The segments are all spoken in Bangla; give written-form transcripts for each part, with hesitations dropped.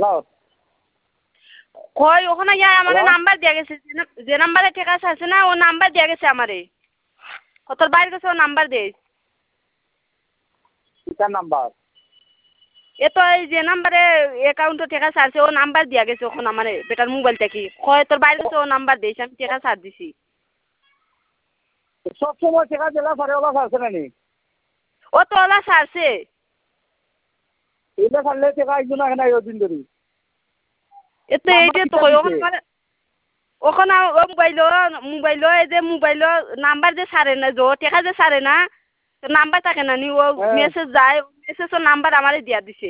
হ্যালো কই ওখানে ইয়া আমার হ্যালো নাম্বার দিয়া গেছে যে নাম্বারে টেকা আছে না ও নাম্বার দিয়া গেছে আমারে তোর বাইরে গেছে ও নাম্বার দে কিতার নাম্বার এ তো এই যে নাম্বারে অ্যাকাউন্টে টেকা আছে ও নাম্বার দিয়া গেছে ওখানে আমারে বেটার মোবাইল থেকে কয় তোর বাইরে গেছে ও নাম্বার দিয়েছে আমি টেকা ছাড় দিছি সব সময় টাকা দিলা পরে ওলা আছে না নি ও তো ওলা ছাড়ছে এটা ছাড়লে টাকা আইতো না কেন ওই দিন ধরে এ তো নাম্বার এইটা তো কিতা কই দিছে ওখানে মানে ওখানে ও মোবাইল এই যে মোবাইল নাম্বার যে ছাড়ে না যে টেকা যে ছাড়ে না নাম্বার থাকে না নি ও হ্যাঁ মেসেজ যায় মেসেজের নাম্বার আমারে দিয়া দিছে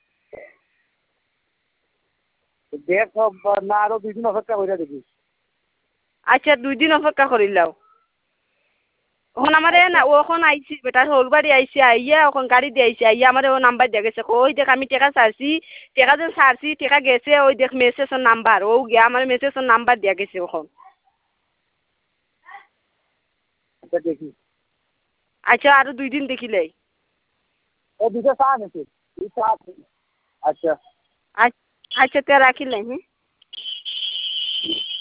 দেখ না আরো 2 দিন অপেক্ষা করে দেখিস আচ্ছা 2 দিন অপেক্ষা করিলাও ওখানে আমারে না আচ্ছা ওখন আইছি বেটার হোর বাড়ি আইছে আইয়া ওখন গাড়ি দিয়ে আইছে আইয়া আমারে ও নাম্বার দিয়ে গেছে ওই দেখ আমি টেকা ছাড়ছি টেকা যে ছাড়ছি টেকা গেছে ওই দেখ মেসেজের নাম্বার ও গিয়া আমার মেসেজের নাম্বার দিয়া গেছে ওখন আচ্ছা দেখি আচ্ছা আরো 2 দিন দেখিলে ও দুটো চা নেছে এই চা আচ্ছা আচ্ছা তে রাখিলে হ্যাঁ